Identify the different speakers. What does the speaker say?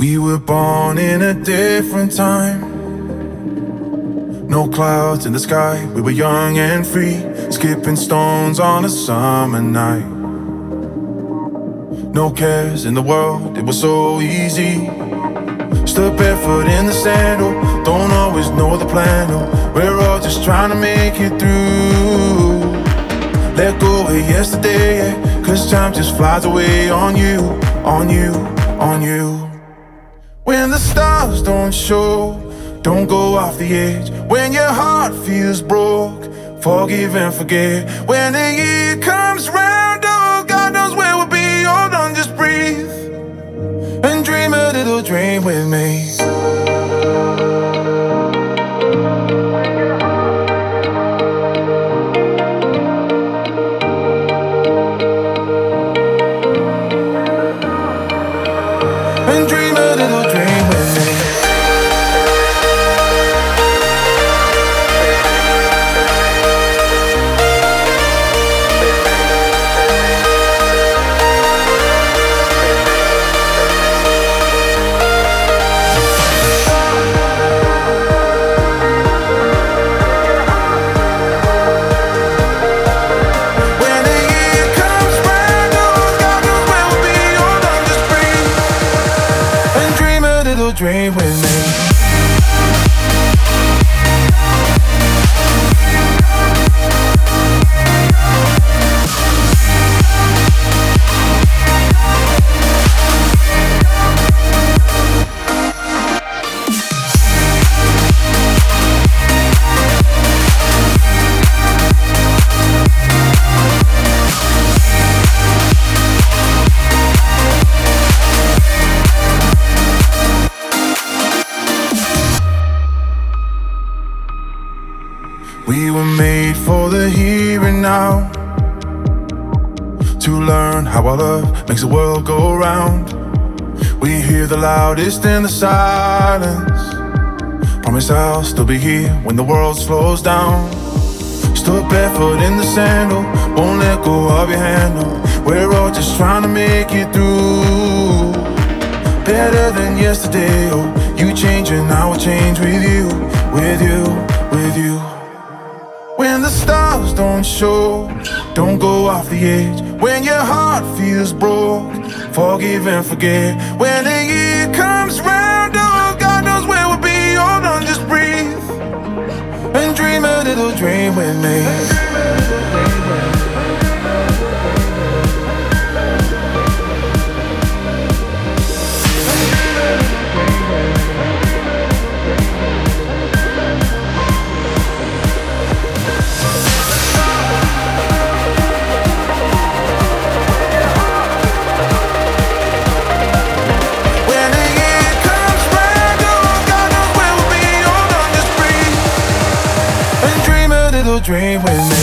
Speaker 1: We were born in a different time. No clouds in the sky, we were young and free, skipping stones on a summer night. No cares in the world, it was so easy. Stood barefoot in the sandal, don't always know the plan, oh, we're all just trying to make it through. Let go of yesterday, yeah, 'cause time just flies away on you, on you, on you. When the stars don't show, don't go off the edge. When your heart feels broke, forgive and forget. When the year comes round, oh, God knows where we'll be. Hold on, just breathe and dream a little dream with me. And dream a little dream with me. Dream with me. We were made for the here and now, to learn how our love makes the world go round. We hear the loudest in the silence. Promise I'll still be here when the world slows down. Stood barefoot in the sandal, won't let go of your hand, no. We're all just trying to make it through. Better than yesterday, oh, you change and I will change with you, with you, with you. When the stars don't show, don't go off the edge. When your heart feels broke, forgive and forget. When the year comes round, oh, God knows where we'll be. Hold on, just breathe and dream a little dream with me. Dream with me.